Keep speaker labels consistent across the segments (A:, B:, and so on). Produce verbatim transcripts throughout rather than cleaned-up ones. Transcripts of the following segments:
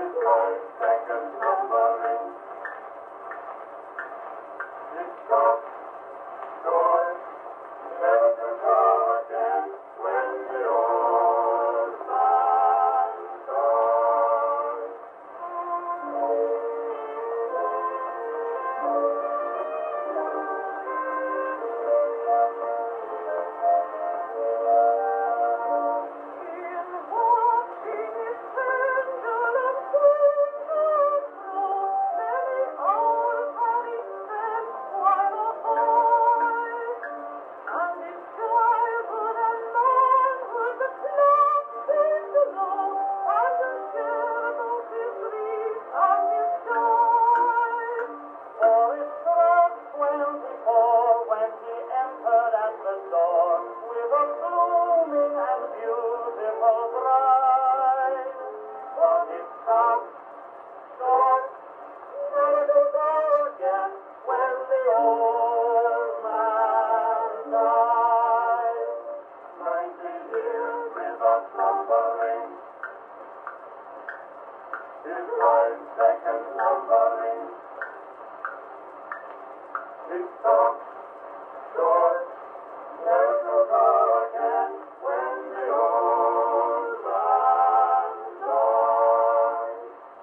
A: His life seconds numbering. His soft joy never to go again when the old man dies. His life second numbering. His soft, short, never to go again when the old man dies.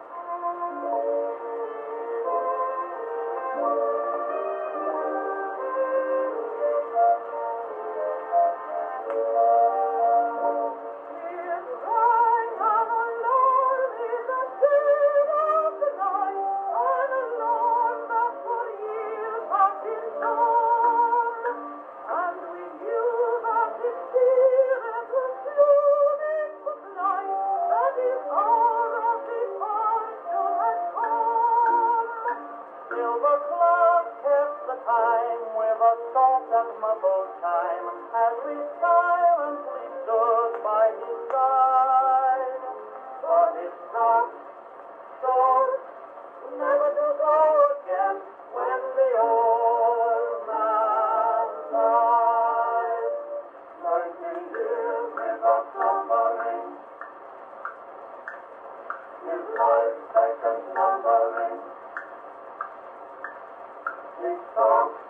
A: Silver cloud kept the time with a soft and muffled chime as we silently stood by his side. But it's not so, never to go again when the old man dies. Ninety years without slumbering, his life second numbering. His song